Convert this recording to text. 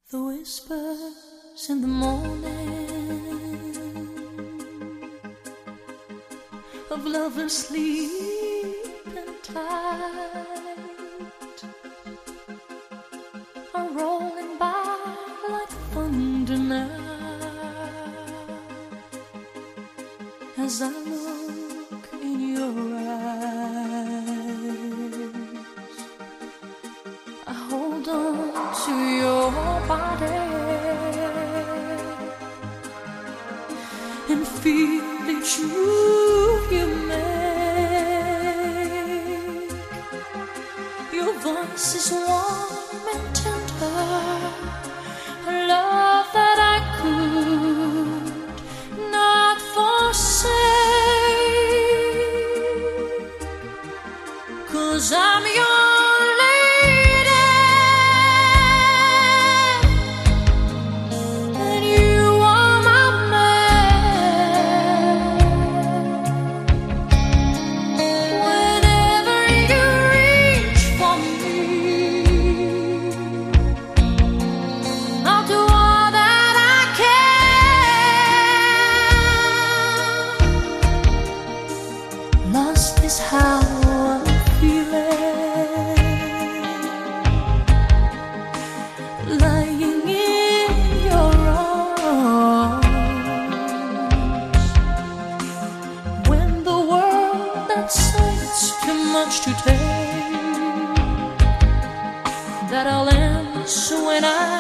The whispers in the morning of lovers sleeping tight are rolling by like thunder now as I look in your eyes. I hold on to your body and feel each move you make. Your voice is warm and tender, a love that I could not forsake, 'cause I'm your is how I'm feeling, lying in your arms. When the world that says too much to take, that I'll answer when I